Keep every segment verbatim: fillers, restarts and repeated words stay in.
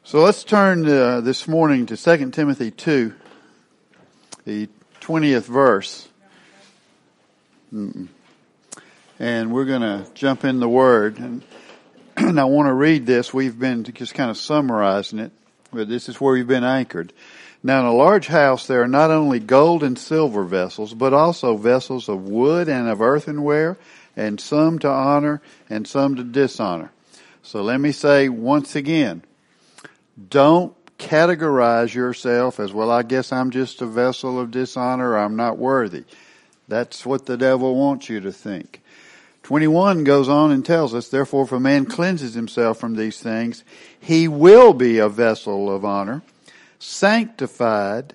So let's turn uh, this morning to Second Timothy two, the twentieth verse. Mm-mm. And we're going to jump in the Word. And, and I want to read this. We've been just kind of summarizing it, but this is where we've been anchored. Now in a large house there are not only gold and silver vessels, but also vessels of wood and of earthenware, and some to honor and some to dishonor. So let me say once again, don't categorize yourself as, well, I guess I'm just a vessel of dishonor, or I'm not worthy. That's what the devil wants you to think. twenty-one goes on and tells us, therefore if a man cleanses himself from these things, he will be a vessel of honor, sanctified,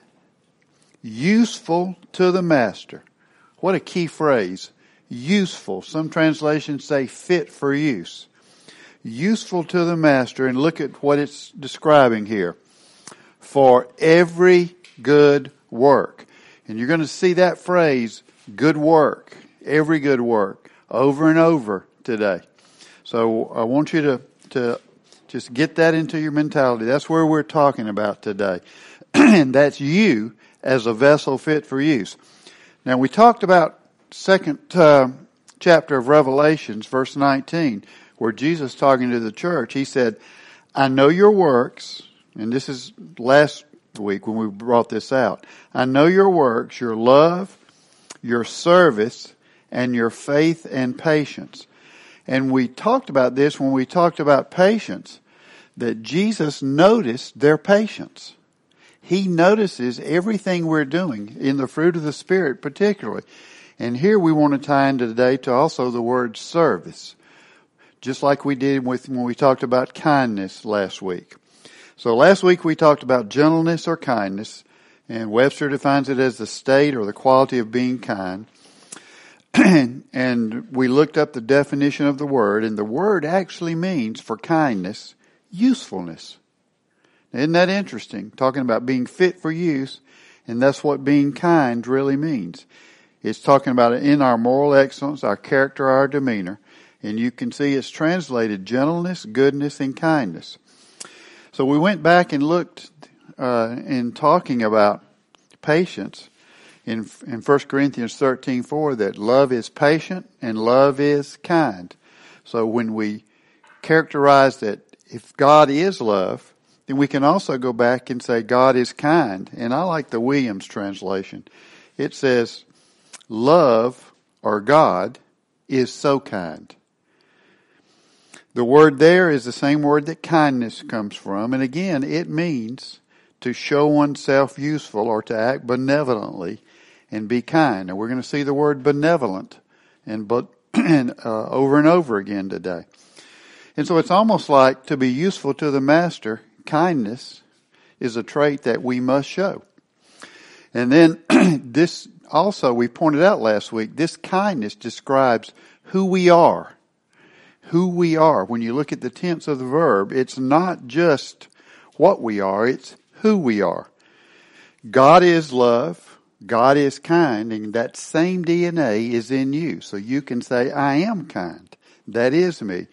useful to the master. What a key phrase. Useful. Some translations say fit for use. Useful to the master, and look at what it's describing here. For every good work. And you're going to see that phrase, good work, every good work, over and over today. So I want you to, to just get that into your mentality. That's where we're talking about today. And that's you as a vessel fit for use. Now we talked about second uh, chapter of Revelations, verse nineteen, where Jesus talking to the church, he said, I know your works, and this is last week when we brought this out. I know your works, your love, your service, and your faith and patience. And we talked about this when we talked about patience, that Jesus noticed their patience. He notices everything we're doing in the fruit of the Spirit particularly. And here we want to tie into today to also the word service, just like we did with when we talked about kindness last week. So last week we talked about gentleness or kindness, and Webster defines it as the state or the quality of being kind. And we looked up the definition of the word, and the word actually means, for kindness, usefulness. Isn't that interesting? Talking about being fit for use, and that's what being kind really means. It's talking about in our moral excellence, our character, our demeanor. And you can see it's translated gentleness, goodness, and kindness. So we went back and looked uh, in talking about patience in in First Corinthians thirteen four, that love is patient and love is kind. So when we characterize that if God is love, then we can also go back and say God is kind. And I like the Williams translation. It says, love, or God, is so kind. The word there is the same word that kindness comes from. And again, it means to show oneself useful or to act benevolently and be kind. And we're going to see the word benevolent and but and uh, over and over again today. And so it's almost like to be useful to the master, kindness is a trait that we must show. And then this also, we pointed out last week, this kindness describes who we are. Who we are. When you look at the tense of the verb, it's not just what we are, it's who we are. God is love, God is kind, and that same D N A is in you. So you can say, I am kind. That is me.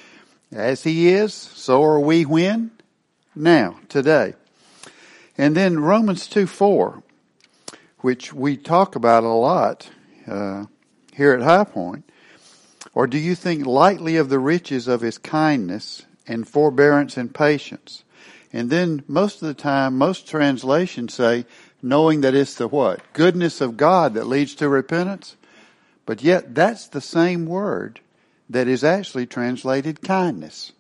As He is, so are we when? Now, today. And then Romans two four, which we talk about a lot uh, here at High Point. Or do you think lightly of the riches of His kindness and forbearance and patience? And then most of the time, most translations say, knowing that it's the what? Goodness of God that leads to repentance. But yet that's the same word that is actually translated kindness.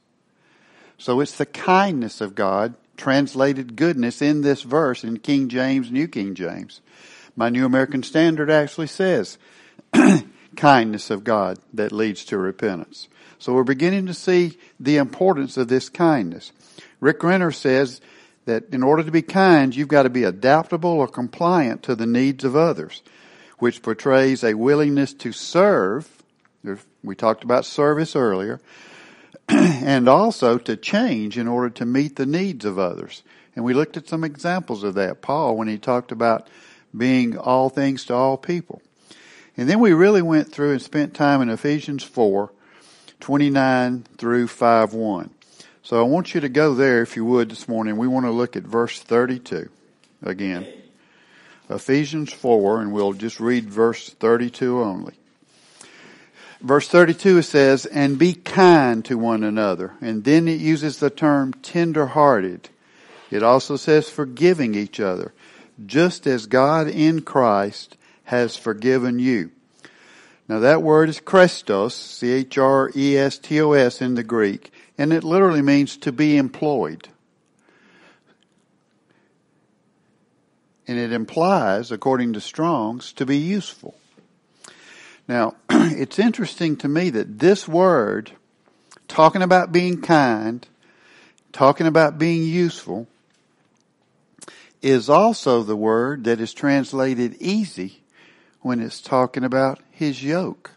So it's the kindness of God, translated goodness in this verse in King James, New King James. My New American Standard actually says, kindness of God that leads to repentance. So we're beginning to see the importance of this kindness. Rick Renner says that in order to be kind, you've got to be adaptable or compliant to the needs of others, which portrays a willingness to serve. We talked about service earlier. And also to change in order to meet the needs of others. And we looked at some examples of that. Paul, when he talked about being all things to all people. And then we really went through and spent time in Ephesians four, twenty-nine through five one. So I want you to go there if you would this morning. We want to look at verse thirty-two again. Ephesians four, and we'll just read verse thirty-two only. Verse thirty-two says, and be kind to one another. And then it uses the term tender-hearted. It also says forgiving each other, just as God in Christ has forgiven you. Now that word is Christos, C H R E S T O S in the Greek, and it literally means to be employed. And it implies, according to Strong's, to be useful. Now, it's interesting to me that this word, talking about being kind, talking about being useful, is also the word that is translated easy when it's talking about his yoke.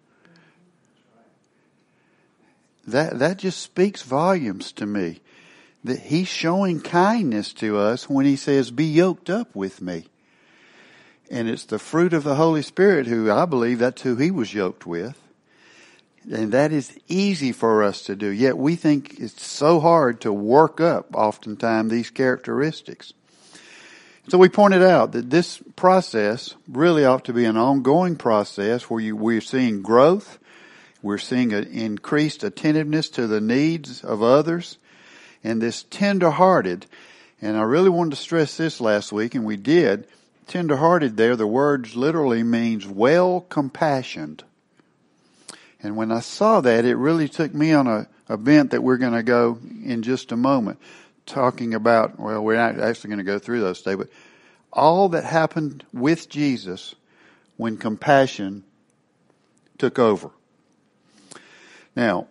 That, that just speaks volumes to me. That he's showing kindness to us when he says, be yoked up with me. And it's the fruit of the Holy Spirit who, I believe, that's who he was yoked with. And that is easy for us to do. Yet we think it's so hard to work up, oftentimes, these characteristics. So we pointed out that this process really ought to be an ongoing process where you, we're seeing growth. We're seeing an increased attentiveness to the needs of others. And this tender-hearted, and I really wanted to stress this last week, and we did. Tender-hearted there, the word literally means well-compassioned. And when I saw that, it really took me on a, a bent that we're going to go in just a moment, talking about, well, we're not actually going to go through those today, but all that happened with Jesus when compassion took over. Now,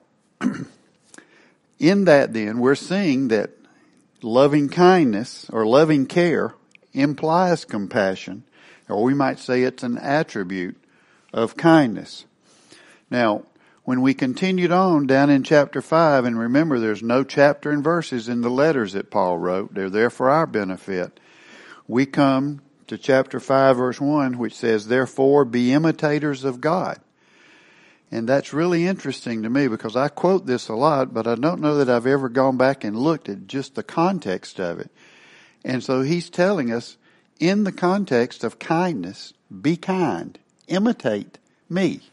in that then, we're seeing that loving kindness or loving care implies compassion, or we might say it's an attribute of kindness. Now, when we continued on down in chapter five, and remember there's no chapter and verses in the letters that Paul wrote, they're there for our benefit. We come to chapter five verse one, which says, therefore be imitators of God. And that's really interesting to me because I quote this a lot, but I don't know that I've ever gone back and looked at just the context of it. And so he's telling us, in the context of kindness, be kind, imitate me.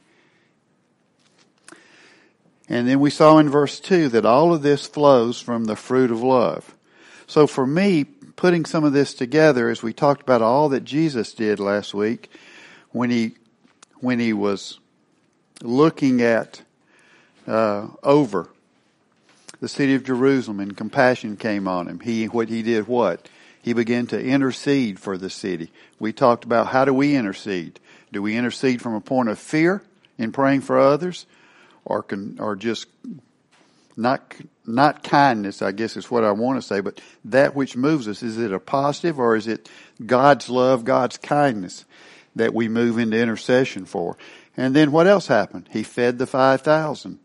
And then we saw in verse two that all of this flows from the fruit of love. So for me, putting some of this together, as we talked about all that Jesus did last week, when he, when he was looking at uh, over the city of Jerusalem and compassion came on him. He what he did what? He began to intercede for the city. We talked about how do we intercede? Do we intercede from a point of fear in praying for others, or can, or just not not kindness? I guess is what I want to say. But that which moves us, is it a positive or is it God's love, God's kindness that we move into intercession for? And then what else happened? He fed the five thousand.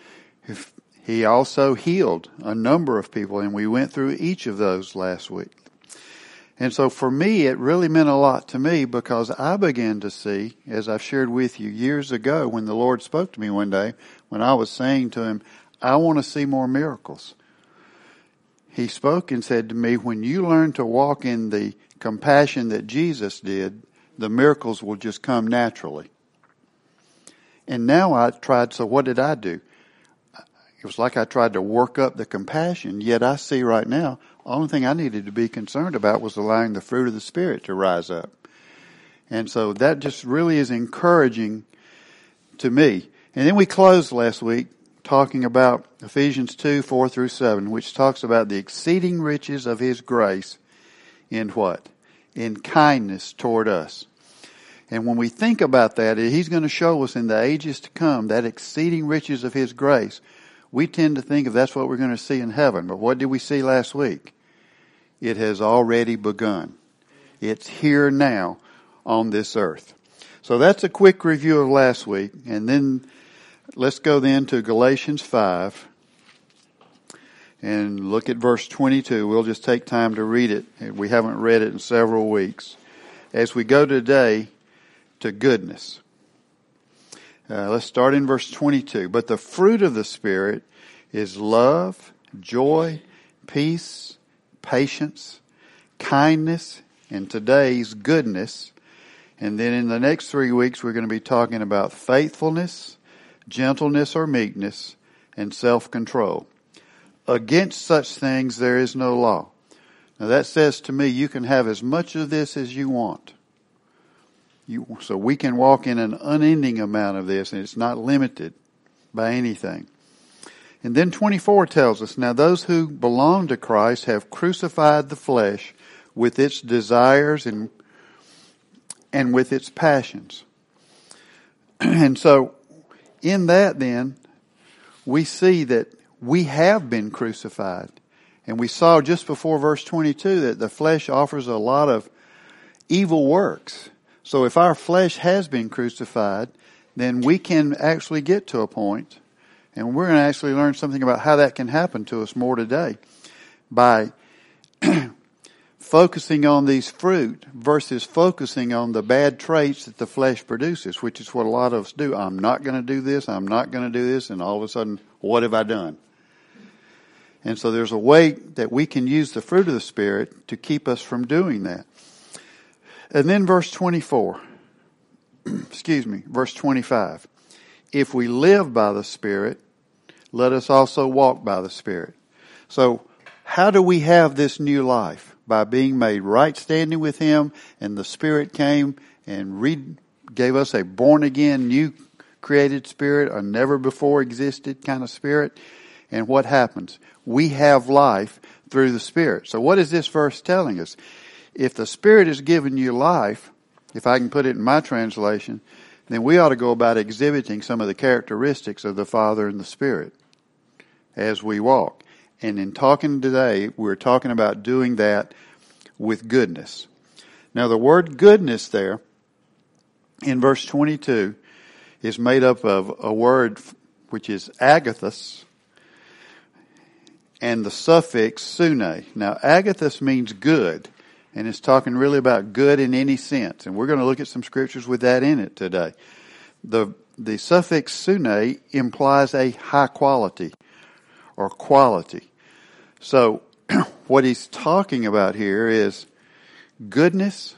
He also healed a number of people, and we went through each of those last week. And so for me, it really meant a lot to me because I began to see, as I've shared with you years ago when the Lord spoke to me one day, when I was saying to him, I want to see more miracles. He spoke and said to me, when you learn to walk in the compassion that Jesus did, the miracles will just come naturally. And now I tried, so what did I do? It was like I tried to work up the compassion, yet I see right now, the only thing I needed to be concerned about was allowing the fruit of the Spirit to rise up. And so that just really is encouraging to me. And then we closed last week talking about Ephesians two, four through seven, which talks about the exceeding riches of His grace in what? In kindness toward us. And when we think about that, He's going to show us in the ages to come that exceeding riches of His grace. We tend to think of that's what we're going to see in heaven. But what did we see last week? It has already begun. It's here now on this earth. So that's a quick review of last week. And then let's go then to Galatians five and look at verse twenty-two. We'll just take time to read it. We haven't read it in several weeks. As we go today to goodness. Uh, let's start in verse twenty-two. But the fruit of the Spirit is love, joy, peace, patience, kindness, and today's goodness. And then in the next three weeks, we're going to be talking about faithfulness, gentleness or meekness, and self-control. Against such things there is no law. Now that says to me, you can have as much of this as you want. You, so we can walk in an unending amount of this, and it's not limited by anything. And then twenty-four tells us, now those who belong to Christ have crucified the flesh with its desires and and with its passions. And so in that then, we see that we have been crucified. And we saw just before verse twenty-two that the flesh offers a lot of evil works. So if our flesh has been crucified, then we can actually get to a point, and we're going to actually learn something about how that can happen to us more today, by focusing on these fruit versus focusing on the bad traits that the flesh produces, which is what a lot of us do. I'm not going to do this, I'm not going to do this, and all of a sudden, what have I done? And so there's a way that we can use the fruit of the Spirit to keep us from doing that. And then verse twenty-four, excuse me, verse twenty-five. If we live by the Spirit, let us also walk by the Spirit. So how do we have this new life? By being made right standing with Him, and the Spirit came and re- gave us a born again, new created spirit, a never before existed kind of spirit. And what happens? We have life through the Spirit. So what is this verse telling us? If the Spirit has given you life, if I can put it in my translation, then we ought to go about exhibiting some of the characteristics of the Father and the Spirit as we walk. And in talking today, we're talking about doing that with goodness. Now the word goodness there in verse twenty-two is made up of a word which is agathos and the suffix sune. Now agathos means good, and it's talking really about good in any sense. And we're going to look at some scriptures with that in it today. The, the suffix sune implies a high quality or quality. So what he's talking about here is goodness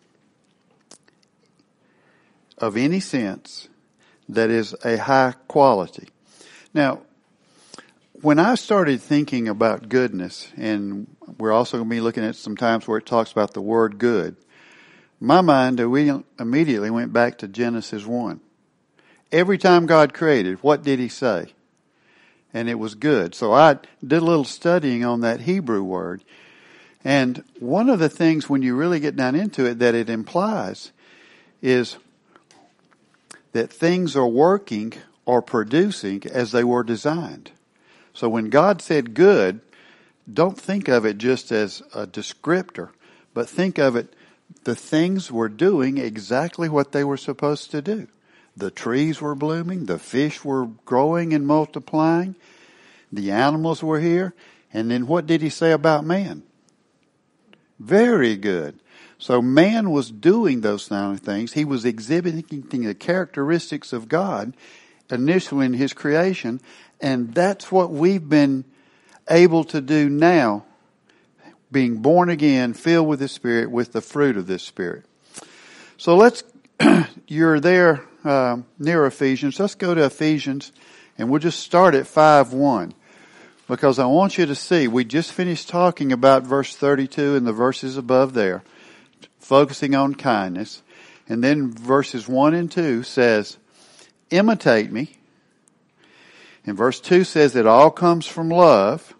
of any sense that is a high quality. Now, when I started thinking about goodness, and we're also going to be looking at some times where it talks about the word good, my mind immediately went back to Genesis one. Every time God created, what did He say? And it was good. So I did a little studying on that Hebrew word. And one of the things when you really get down into it that it implies is that things are working or producing as they were designed. So when God said good, don't think of it just as a descriptor, but think of it, the things were doing exactly what they were supposed to do. The trees were blooming, the fish were growing and multiplying, the animals were here, and then what did He say about man? Very good. So man was doing those kind of things. He was exhibiting the characteristics of God initially in His creation, and that's what we've been able to do now, being born again, filled with the Spirit, with the fruit of this Spirit. So let's, you're there uh, near Ephesians. Let's go to Ephesians, and we'll just start at five one. Because I want you to see, we just finished talking about verse thirty-two and the verses above there, focusing on kindness. And then verses one and two says, imitate me. And verse two says it all comes from love.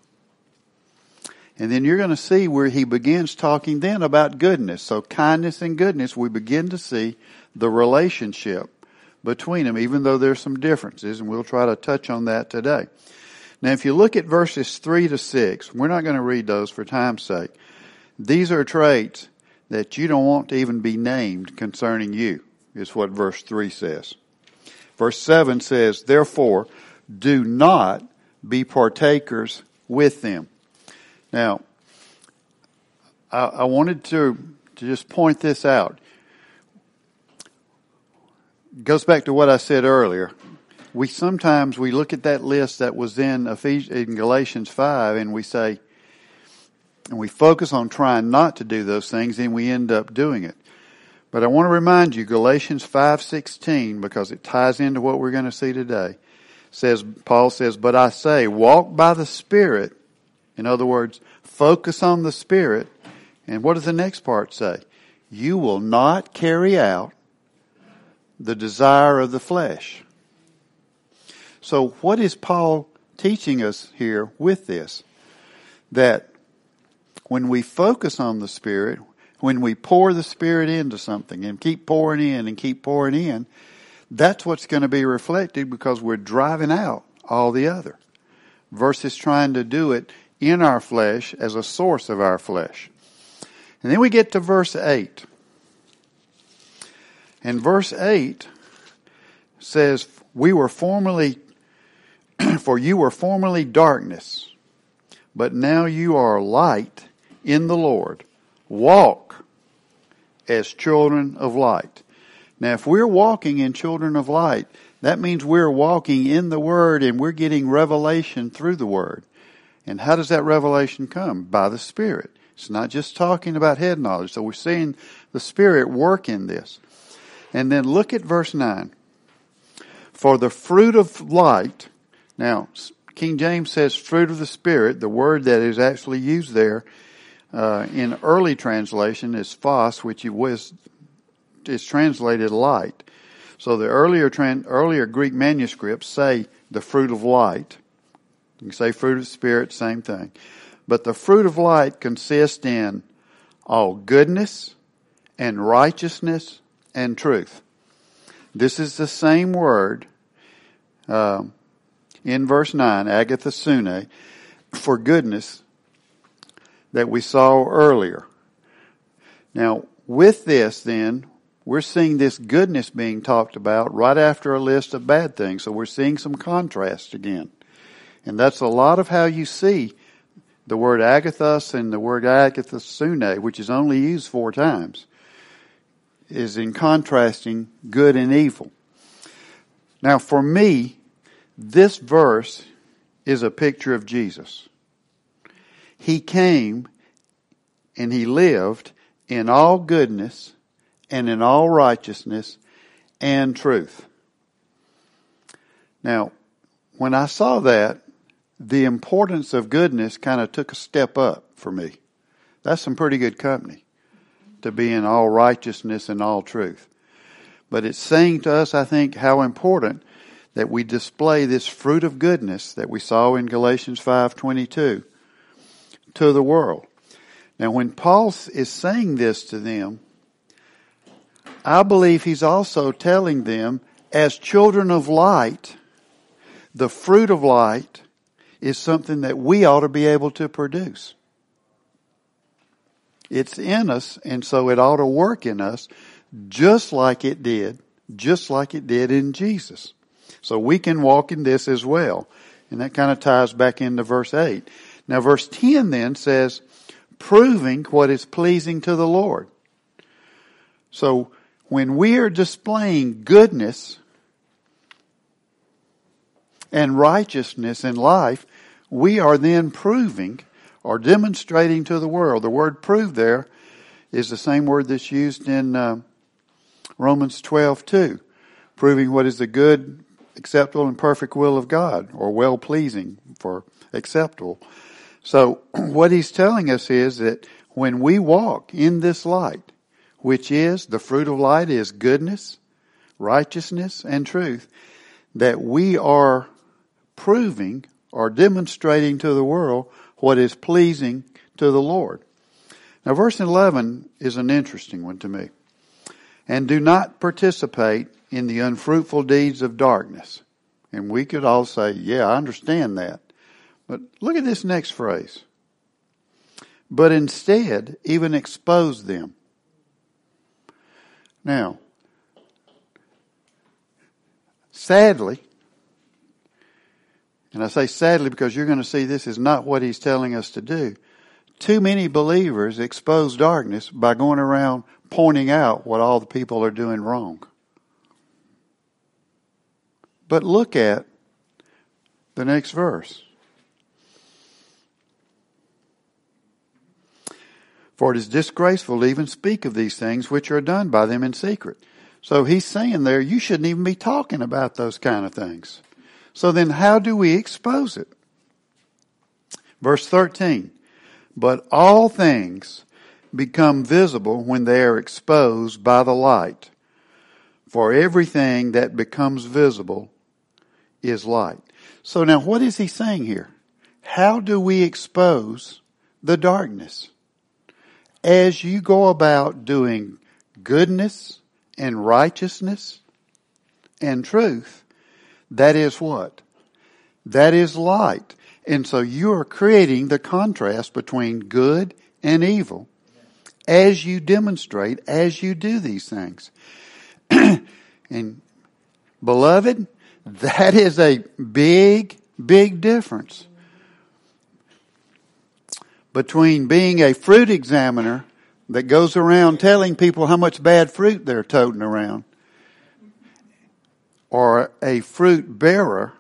And then you're going to see where he begins talking then about goodness. So kindness and goodness, we begin to see the relationship between them, even though there's some differences. And we'll try to touch on that today. Now, if you look at verses three to six, we're not going to read those for time's sake. These are traits that you don't want to even be named concerning you, is what verse three says. Verse seven says, therefore, do not be partakers with them. Now, I, I wanted to, to just point this out. It goes back to what I said earlier. we sometimes we look at that list that was in Ephes- in Galatians five, and we say, and we focus on trying not to do those things, and we end up doing it. But I want to remind you, Galatians five sixteen, because it ties into what we're going to see today. Says Paul says, "But I say, walk by the Spirit." In other words, focus on the Spirit. And what does the next part say? You will not carry out the desire of the flesh. So what is Paul teaching us here with this? That when we focus on the Spirit, when we pour the Spirit into something and keep pouring in and keep pouring in, that's what's going to be reflected, because we're driving out all the other versus trying to do it in our flesh as a source of our flesh. And then we get to verse eight. And verse eight says, "We were formerly, for you were formerly darkness, but now you are light in the Lord. Walk as children of light." Now, if we're walking in children of light, that means we're walking in the Word and we're getting revelation through the Word. And how does that revelation come? By the Spirit. It's not just talking about head knowledge. So we're seeing the Spirit work in this. And then look at verse nine. "For the fruit of light," now King James says fruit of the Spirit. The word that is actually used there uh, in early translation is phos, which was is translated light. So the earlier tran- earlier Greek manuscripts say the fruit of light. You can say fruit of the Spirit, same thing. But the fruit of light consists in all goodness and righteousness and truth. This is the same word uh, in verse nine, agathosune, for goodness, that we saw earlier. Now, with this then, we're seeing this goodness being talked about right after a list of bad things. So we're seeing some contrast again. And that's a lot of how you see the word agathos and the word agathosune, which is only used four times, is in contrasting good and evil. Now, for me, this verse is a picture of Jesus. He came and he lived in all goodness and in all righteousness and truth. Now, when I saw that, the importance of goodness kind of took a step up for me. That's some pretty good company, to be in all righteousness and all truth. But it's saying to us, I think, how important that we display this fruit of goodness that we saw in Galatians five twenty-two to the world. Now, when Paul is saying this to them, I believe he's also telling them, as children of light, the fruit of light is something that we ought to be able to produce. It's in us, and so it ought to work in us just like it did, just like it did in Jesus. So we can walk in this as well. And that kind of ties back into verse eight. Now verse ten then says, proving what is pleasing to the Lord. So when we are displaying goodness and righteousness in life, we are then proving or demonstrating to the world. The word prove there is the same word that's used in uh, Romans twelve two, proving what is the good, acceptable, and perfect will of God, or well-pleasing for acceptable. So what he's telling us is that when we walk in this light, which is, the fruit of light is goodness, righteousness, and truth, that we are proving or demonstrating to the world what is pleasing to the Lord. Now verse eleven is an interesting one to me. And do not participate in the unfruitful deeds of darkness. And we could all say, yeah, I understand that. But look at this next phrase. But instead, even expose them. Now, sadly, and I say sadly because you're going to see this is not what he's telling us to do. Too many believers expose darkness by going around pointing out what all the people are doing wrong. But look at the next verse. For it is disgraceful to even speak of these things which are done by them in secret. So he's saying there, you shouldn't even be talking about those kind of things. So then how do we expose it? Verse thirteen. But all things become visible when they are exposed by the light. For everything that becomes visible is light. So now what is he saying here? How do we expose the darkness? As you go about doing goodness and righteousness and truth, that is what? That is light. And so you are creating the contrast between good and evil as you demonstrate, as you do these things. And beloved, that is a big, big difference between being a fruit examiner that goes around telling people how much bad fruit they're toting around, or a fruit bearer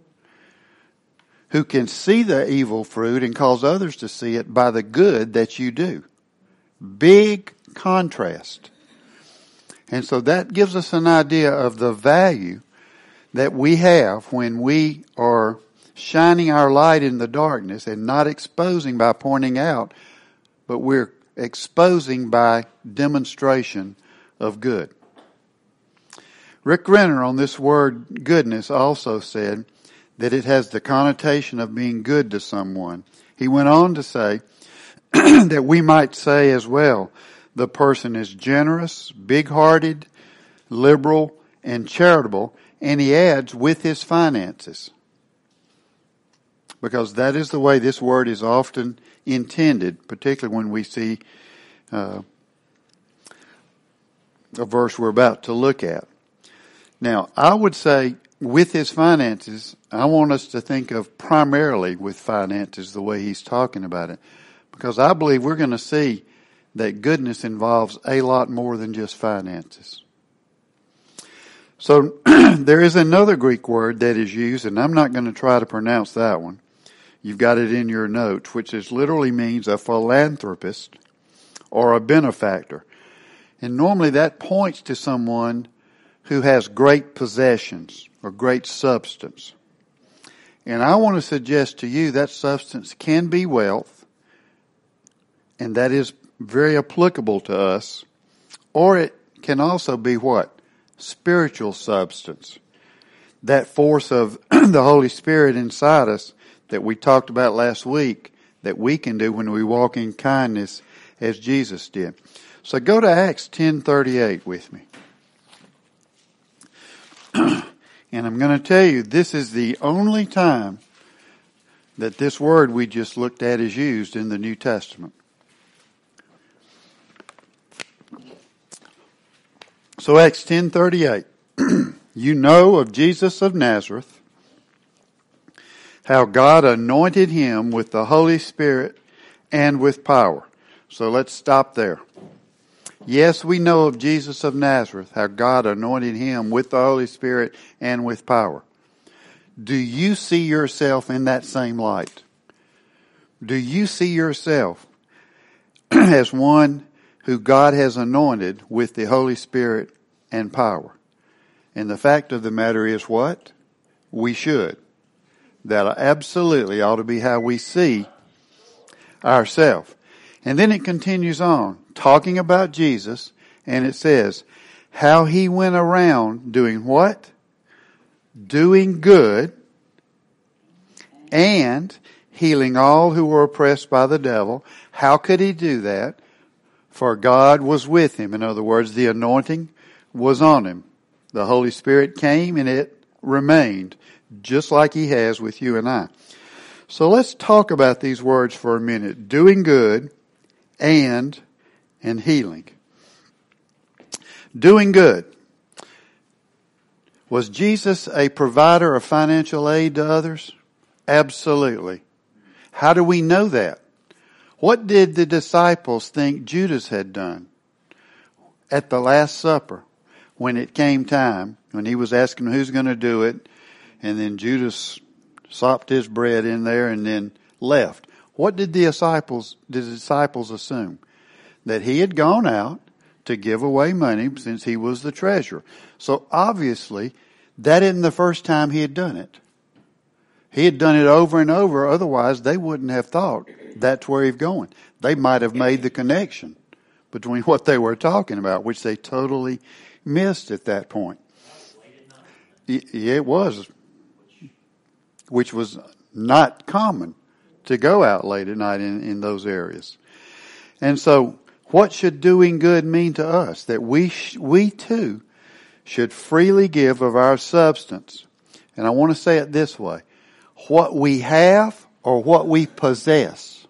who can see the evil fruit and cause others to see it by the good that you do. Big contrast. And so that gives us an idea of the value that we have when we are shining our light in the darkness and not exposing by pointing out, but we're exposing by demonstration of good. Rick Renner on this word goodness also said that it has the connotation of being good to someone. He went on to say that we might say as well, the person is generous, big-hearted, liberal, and charitable, and he adds with his finances. Because that is the way this word is often intended, particularly when we see uh, a verse we're about to look at. Now, I would say with his finances, I want us to think of primarily with finances the way he's talking about it. Because I believe we're going to see that goodness involves a lot more than just finances. So there is another Greek word that is used, and I'm not going to try to pronounce that one. You've got it in your notes, which is literally means a philanthropist or a benefactor. And normally that points to someone who has great possessions or great substance. And I want to suggest to you that substance can be wealth, and that is very applicable to us, or it can also be what? Spiritual substance. That force of the Holy Spirit inside us that we talked about last week that we can do when we walk in kindness as Jesus did. So go to Acts ten thirty-eight with me. And I'm going to tell you, this is the only time that this word we just looked at is used in the New Testament. So Acts ten thirty-eight. You know of Jesus of Nazareth, how God anointed him with the Holy Spirit and with power. So let's stop there. Yes, we know of Jesus of Nazareth, how God anointed him with the Holy Spirit and with power. Do you see yourself in that same light? Do you see yourself as one who God has anointed with the Holy Spirit and power? And the fact of the matter is what? We should. That absolutely ought to be how we see ourselves. And then it continues on, talking about Jesus, and it says, how he went around doing what? Doing good and healing all who were oppressed by the devil. How could he do that? For God was with him. In other words, the anointing was on him. The Holy Spirit came and it remained, just like he has with you and I. So let's talk about these words for a minute. Doing good and and healing. Doing good. Was Jesus a provider of financial aid to others? Absolutely. How do we know that? What did the disciples think Judas had done at the Last Supper when it came time, when he was asking who's going to do it, and then Judas sopped his bread in there and then left. What did the disciples, the disciples assume? That he had gone out to give away money since he was the treasurer. So obviously, that isn't the first time he had done it. He had done it over and over. Otherwise, they wouldn't have thought that's where he's going. They might have made the connection between what they were talking about, which they totally missed at that point. Yeah, it was, which was not common to go out late at night in, in those areas. And so, what should doing good mean to us? That we sh- we too should freely give of our substance. And I want to say it this way. What we have or what we possess.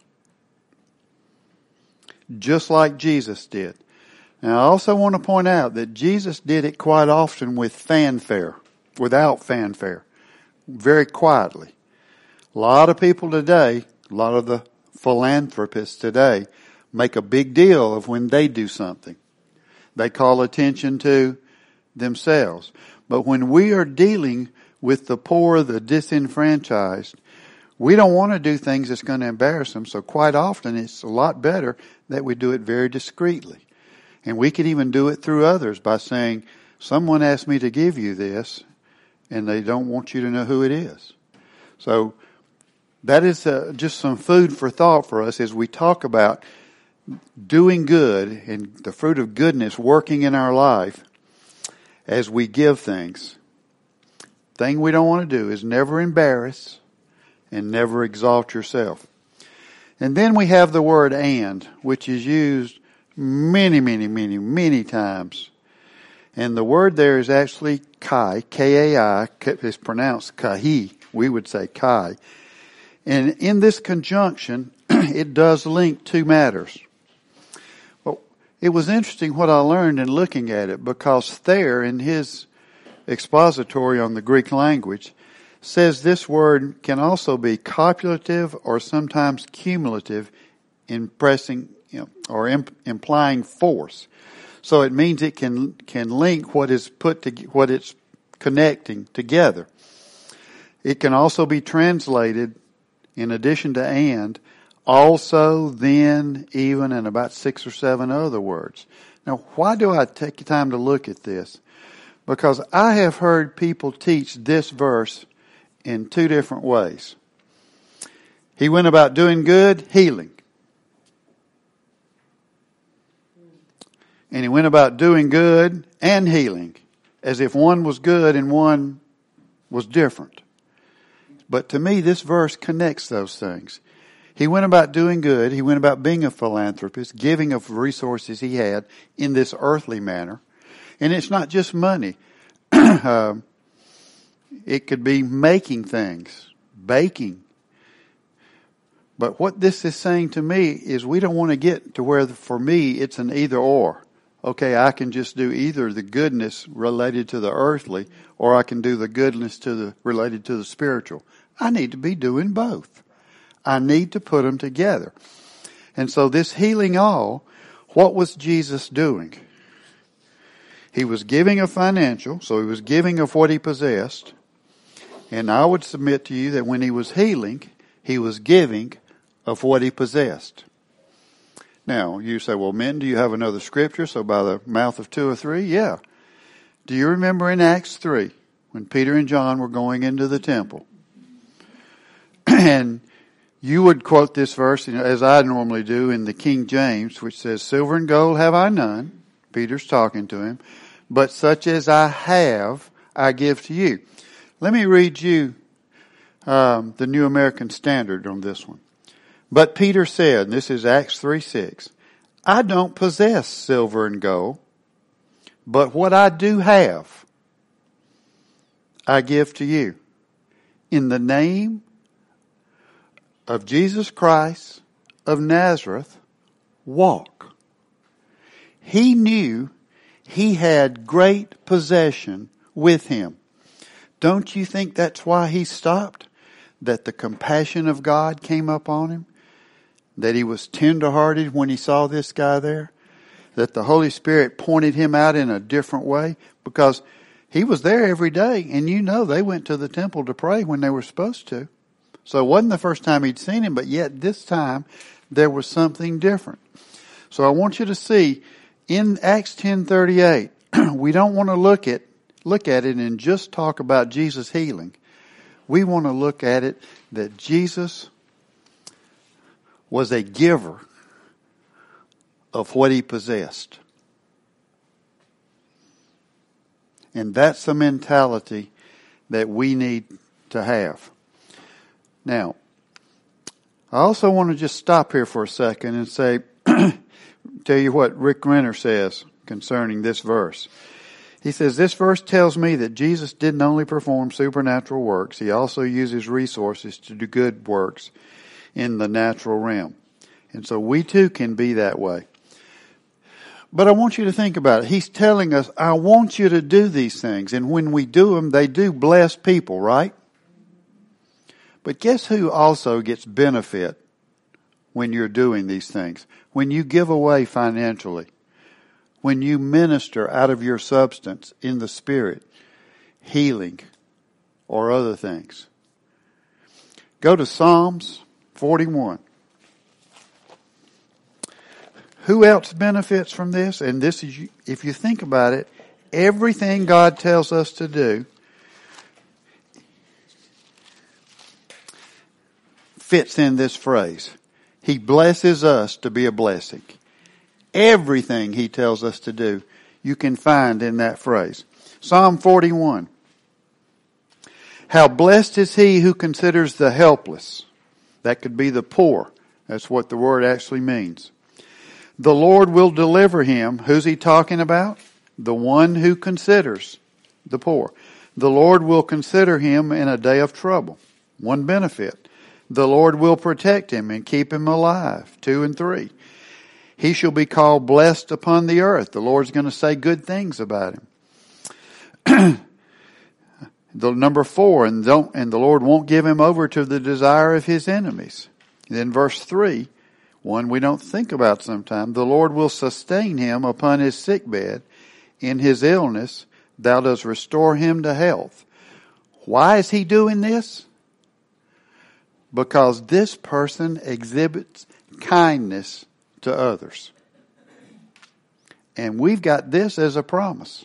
Just like Jesus did. Now I also want to point out that Jesus did it quite often with fanfare. Without fanfare. Very quietly. A lot of people today, a lot of the philanthropists today, make a big deal of when they do something. They call attention to themselves. But when we are dealing with the poor, the disenfranchised, we don't want to do things that's going to embarrass them. So quite often it's a lot better that we do it very discreetly. And we can even do it through others by saying, someone asked me to give you this, and they don't want you to know who it is. So that is uh, just some food for thought for us as we talk about doing good and the fruit of goodness working in our life as we give things. Thing we don't want to do is never embarrass and never exalt yourself. And then we have the word and, which is used many, many, many, many times. And the word there is actually kai, K A I, it's pronounced kahi, we would say kai. And in this conjunction, it does link two matters. Well, it was interesting what I learned in looking at it, because Thayer, in his expository on the Greek language, says this word can also be copulative or sometimes cumulative, impressing, you know, or imp- implying force. So it means it can can link what is put to what it's connecting together. It can also be translated, in addition to and, also, then, even, and about six or seven other words. Now, why do I take time to look at this? Because I have heard people teach this verse in two different ways. He went about doing good, healing. And he went about doing good and healing, as if one was good and one was different. But to me, this verse connects those things. He went about doing good. He went about being a philanthropist, giving of resources he had in this earthly manner. And it's not just money. uh, it could be making things, baking. But what this is saying to me is we don't want to get to where, for me, it's an either or. Okay, I can just do either the goodness related to the earthly, or I can do the goodness to the related to the spiritual. I need to be doing both. I need to put them together. And so this healing all, what was Jesus doing? He was giving of financial, so he was giving of what he possessed. And I would submit to you that when he was healing, he was giving of what he possessed. Now, you say, well, men, do you have another scripture? So by the mouth of two or three? Yeah. Do you remember in Acts three, when Peter and John were going into the temple? And you would quote this verse, you know, as I normally do, in the King James, which says, silver and gold have I none. Peter's talking to him. But such as I have, I give to you. Let me read you um, the New American Standard on this one. But Peter said, and this is Acts three six, I don't possess silver and gold, but what I do have, I give to you. In the name of Jesus Christ of Nazareth, walk. He knew he had great possession with him. Don't you think that's why he stopped? That the compassion of God came up on him? That he was tenderhearted when he saw this guy there? That the Holy Spirit pointed him out in a different way? Because He was there every day, and you know they went to the temple to pray when they were supposed to. So it wasn't the first time he'd seen him, but yet this time there was something different. So I want you to see in Acts ten thirty-eight, we don't want to look at look at it and just talk about Jesus healing. We want to look at it that Jesus was a giver of what he possessed. And that's the mentality that we need to have. Now, I also want to just stop here for a second and say, tell you what Rick Renner says concerning this verse. He says, this verse tells me that Jesus didn't only perform supernatural works, he also uses resources to do good works in the natural realm. And so we too can be that way. But I want you to think about it. He's telling us, I want you to do these things. And when we do them, they do bless people, right? But guess who also gets benefit when you're doing these things? When you give away financially. When you minister out of your substance in the Spirit, healing or other things. Go to Psalms forty-one. Who else benefits from this? And this is, if you think about it, everything God tells us to do fits in this phrase. He blesses us to be a blessing. Everything he tells us to do, you can find in that phrase. Psalm forty-one. How blessed is he who considers the helpless. That could be the poor. That's what the word actually means. The Lord will deliver him. Who's he talking about? The one who considers the poor. The Lord will consider him in a day of trouble. One benefit. The Lord will protect him and keep him alive. Two and three. He shall be called blessed upon the earth. The Lord's going to say good things about him. The number four, and don't, and the Lord won't give him over to the desire of his enemies. Then verse three, one we don't think about sometimes. The Lord will sustain him upon his sickbed. In his illness, thou dost restore him to health. Why is he doing this? Because this person exhibits kindness to others. And we've got this as a promise.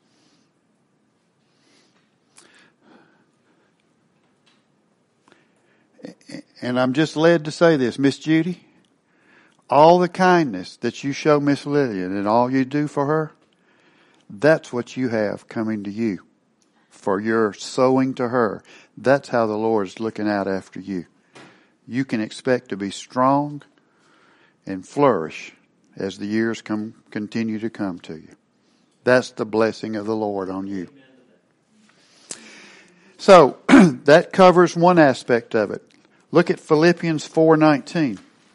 And I'm just led to say this, Miss Judy, all the kindness that you show Miss Lillian and all you do for her, that's what you have coming to you for your sowing to her. That's how the Lord's looking out after you. You can expect to be strong and flourish as the years come continue to come to you. That's the blessing of the Lord on you. So that covers one aspect of it. Look at Philippians four nineteen.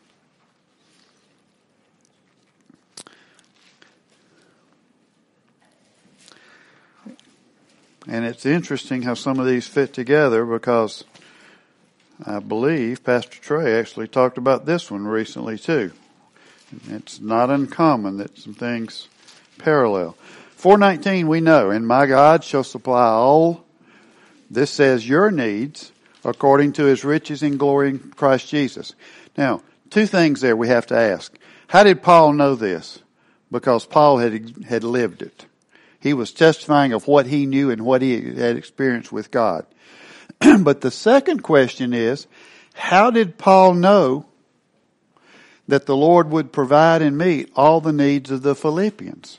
And it's interesting how some of these fit together because I believe Pastor Trey actually talked about this one recently too. It's not uncommon that some things parallel. four nineteen we know, and my God shall supply all, this says your needs, according to his riches in glory in Christ Jesus. Now, two things there we have to ask. How did Paul know this? Because Paul had had lived it. He was testifying of what he knew and what he had experienced with God. But the second question is, how did Paul know that the Lord would provide and meet all the needs of the Philippians?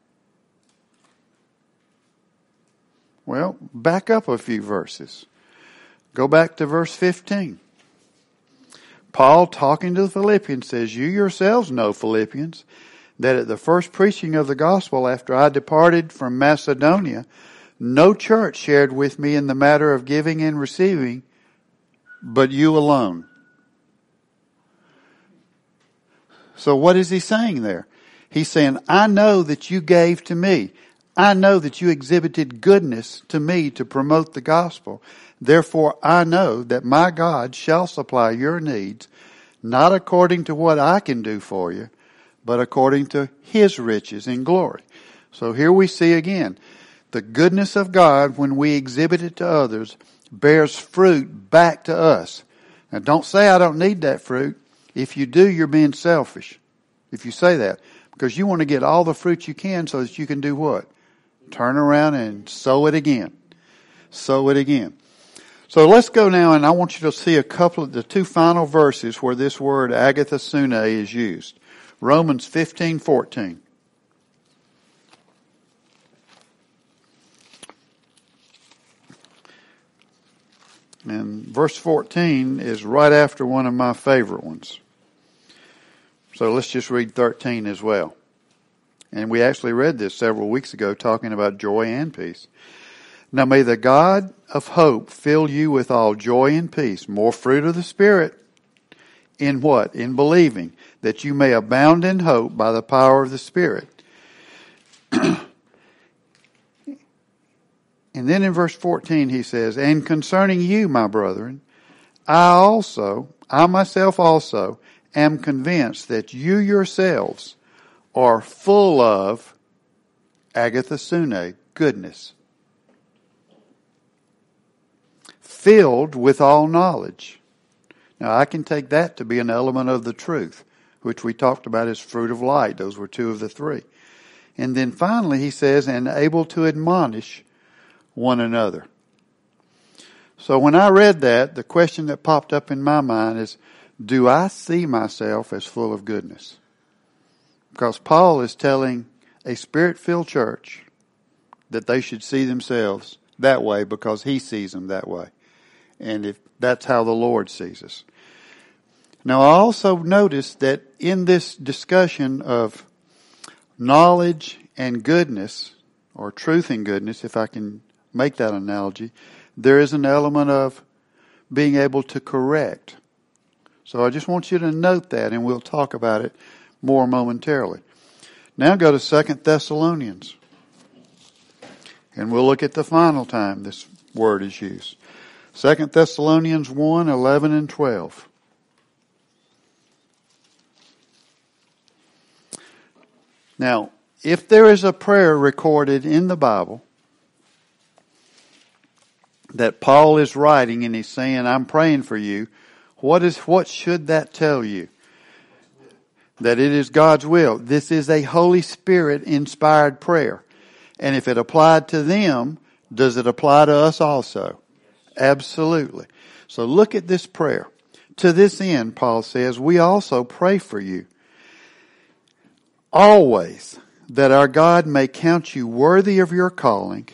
Well, back up a few verses. Go back to verse fifteen. Paul, talking to the Philippians, says, you yourselves know, Philippians, that at the first preaching of the gospel after I departed from Macedonia, no church shared with me in the matter of giving and receiving, but you alone. So what is he saying there? He's saying, I know that you gave to me. I know that you exhibited goodness to me to promote the gospel. Therefore, I know that my God shall supply your needs, not according to what I can do for you, but according to his riches in glory. So here we see again, the goodness of God, when we exhibit it to others, bears fruit back to us. Now don't say I don't need that fruit. If you do, you're being selfish. If you say that. Because you want to get all the fruit you can so that you can do what? Turn around and sow it again. Sow it again. So let's go now, and I want you to see a couple of the two final verses where this word agathosune is used. Romans fifteen fourteen. And verse fourteen is right after one of my favorite ones. So let's just read thirteen as well. And we actually read this several weeks ago, talking about joy and peace. Now may the God of hope fill you with all joy and peace, more fruit of the Spirit. In what? In believing, that you may abound in hope by the power of the Spirit. And then in verse fourteen he says, and concerning you, my brethren, I also, I myself also, am convinced that you yourselves are full of agathosune, goodness, filled with all knowledge. Now I can take that to be an element of the truth, which we talked about as fruit of light. Those were two of the three. And then finally he says, and able to admonish one another. So when I read that, the question that popped up in my mind is, do I see myself as full of goodness? Because Paul is telling a Spirit-filled church that they should see themselves that way because he sees them that way. And if that's how the Lord sees us. Now I also noticed that in this discussion of knowledge and goodness, or truth and goodness, if I can make that analogy, there is an element of being able to correct. So I just want you to note that, and we'll talk about it more momentarily. Now go to Second Thessalonians. And we'll look at the final time this word is used. Second Thessalonians one, eleven and twelve. Now, if there is a prayer recorded in the Bible that Paul is writing and he's saying, I'm praying for you, what is what should that tell you? That it is God's will. This is a Holy Spirit inspired prayer. And if it applied to them, does it apply to us also? Absolutely. So look at this prayer. To this end, Paul says, we also pray for you always, that our God may count you worthy of your calling.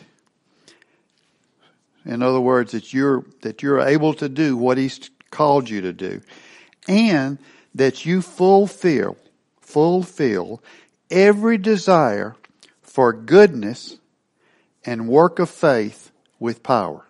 In other words, that you're, that you're able to do what He's called you to do. And that you fulfill, fulfill every desire for goodness and work of faith with power.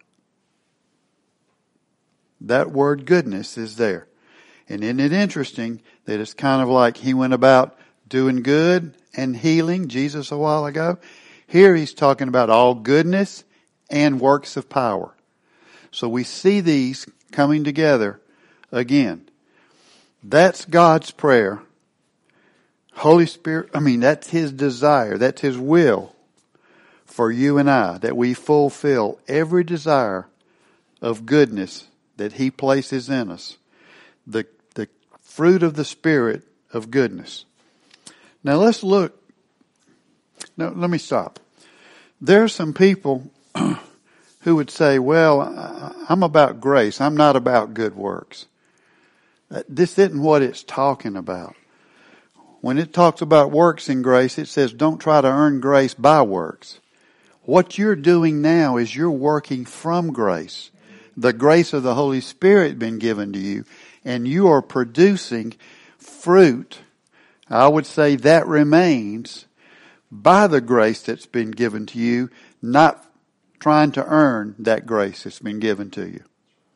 That word goodness is there. And isn't it interesting that it's kind of like he went about doing good and healing Jesus a while ago? Here he's talking about all goodness and works of power. So we see these coming together again. That's God's prayer. Holy Spirit, I mean, that's His desire. That's His will for you and I, that we fulfill every desire of goodness that He places in us. The, the fruit of the Spirit of goodness. Now let's look. No, let me stop. There are some people who would say, well, I'm about grace. I'm not about good works. This isn't what it's talking about. When it talks about works in grace, it says don't try to earn grace by works. What you're doing now is you're working from grace. The grace of the Holy Spirit been given to you, and you are producing fruit. I would say that remains by the grace that's been given to you, not trying to earn that grace that's been given to you.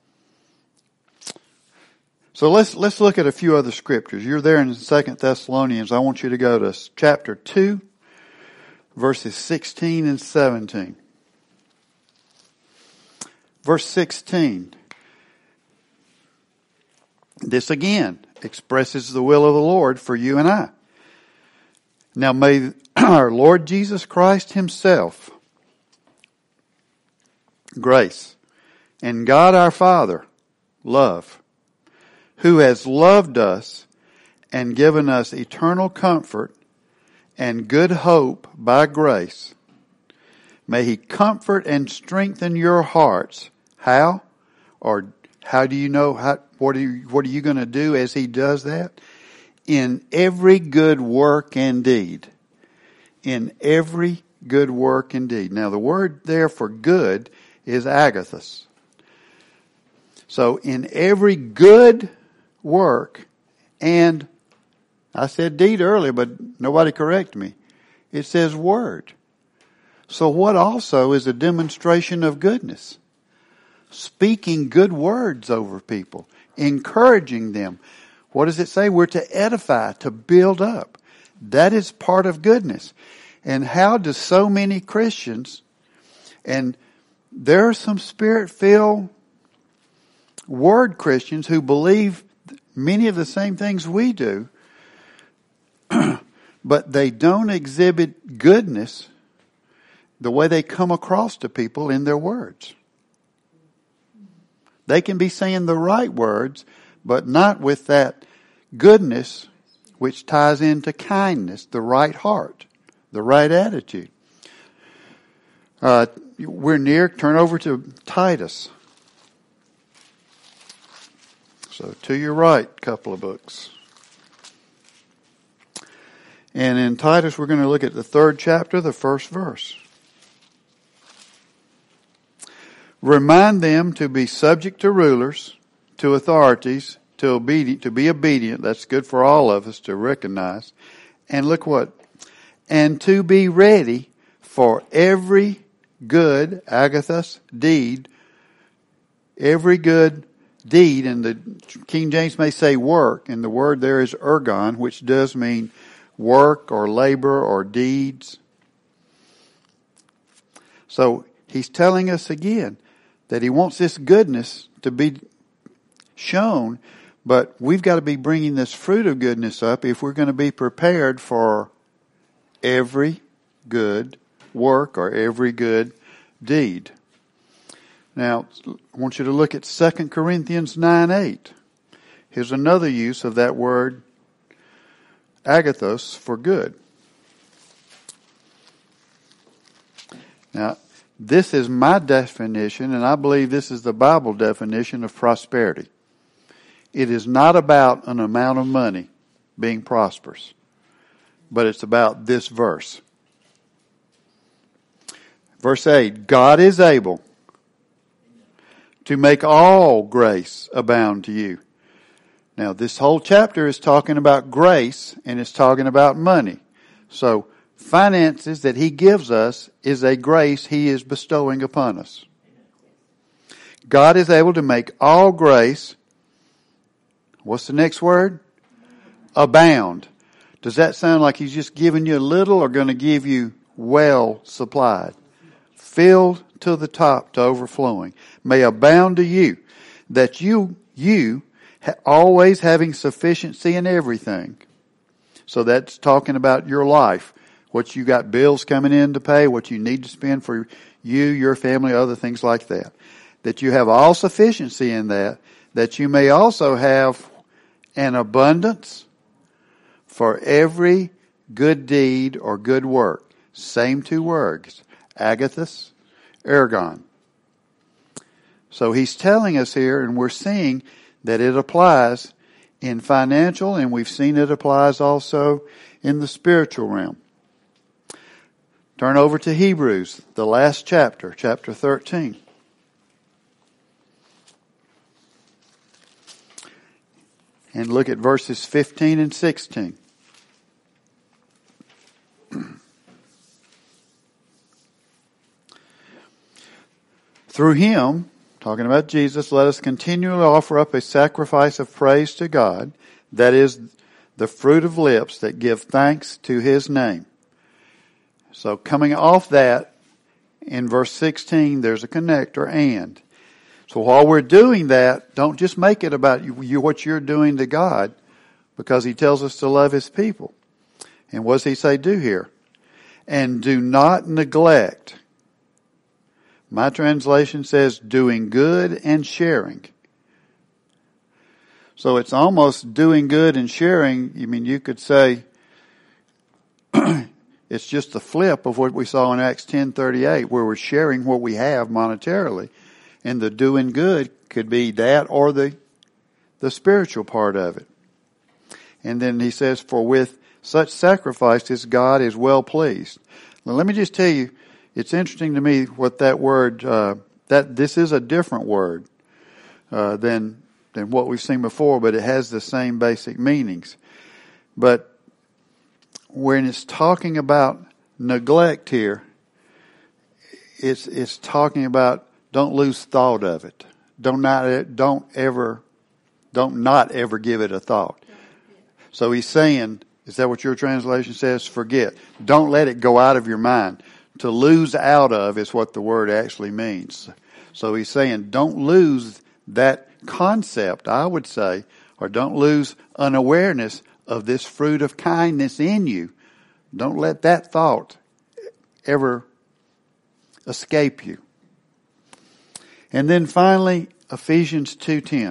So let's let's look at a few other scriptures. You're there in Second Thessalonians. I want you to go to chapter two, verses sixteen and seventeen. Verse sixteen. This again expresses the will of the Lord for you and I. Now may our Lord Jesus Christ Himself grace. And God our Father, love, who has loved us and given us eternal comfort and good hope by grace. May He comfort and strengthen your hearts. How? Or how do you know, how, what are you, what are you going to do as He does that? In every good work and deed. In every good work and deed. Now the word there for good is agathos. So in every good work, and I said deed earlier, but nobody corrected me. It says word. So what also is a demonstration of goodness? Speaking good words over people, encouraging them. What does it say? We're to edify, to build up. That is part of goodness. And how do so many Christians, and there are some Spirit-filled Word Christians who believe many of the same things we do, but they don't exhibit goodness the way they come across to people in their words. They can be saying the right words, but not with that goodness which ties into kindness, the right heart, the right attitude. Uh, we're near, turn over to Titus. So to your right, couple of books. And in Titus, we're going to look at the third chapter, the first verse. Remind them to be subject to rulers, to authorities, to obedient, to be obedient. That's good for all of us to recognize. And look what, and to be ready for every good, agathos, deed, every good deed, and the King James may say work, and the word there is ergon, which does mean work or labor or deeds. So he's telling us again that he wants this goodness to be shown, but we've got to be bringing this fruit of goodness up if we're going to be prepared for every good work or every good deed. Now, I want you to look at Second Corinthians nine eight. Here's another use of that word agathos for good. Now, this is my definition, and I believe this is the Bible definition of prosperity. It is not about an amount of money being prosperous, but it's about this verse. Verse eight, God is able to make all grace abound to you. Now, this whole chapter is talking about grace, and it's talking about money. So, finances that He gives us is a grace He is bestowing upon us. God is able to make all grace, what's the next word? Abound. Does that sound like He's just giving you a little or going to give you well supplied? Filled to the top to overflowing. May abound to you, that you, you, ha- always having sufficiency in everything. So that's talking about your life. What you got bills coming in to pay, what you need to spend for you, your family, other things like that. That you have all sufficiency in that, that you may also have an abundance for every good deed or good work. Same two words, agathos, ergon. So he's telling us here, and we're seeing that it applies in financial, and we've seen it applies also in the spiritual realm. Turn over to Hebrews, the last chapter, chapter thirteen. And look at verses fifteen and sixteen. Through Him, talking about Jesus, let us continually offer up a sacrifice of praise to God, that is the fruit of lips that give thanks to His name. So coming off that, in verse sixteen, there's a connector, and. So while we're doing that, don't just make it about you, you, what you're doing to God, because He tells us to love His people. And what does He say do here? And do not neglect My translation says doing good and sharing. So it's almost doing good and sharing. I mean, you could say it's just the flip of what we saw in Acts ten thirty-eight, where we're sharing what we have monetarily. And the doing good could be that or the the spiritual part of it. And then he says, for with such sacrifices God is well pleased. Now let me just tell you, it's interesting to me what that word, uh, that this is a different word uh, than than what we've seen before, but it has the same basic meanings. But when it's talking about neglect here, it's it's talking about don't lose thought of it. Don't not don't ever don't not ever give it a thought. So he's saying, is that what your translation says? Forget. Don't let it go out of your mind. To lose out of is what the word actually means. So he's saying, don't lose that concept, I would say, or don't lose an awareness of this fruit of kindness in you. Don't let that thought ever escape you. And then finally, Ephesians two ten.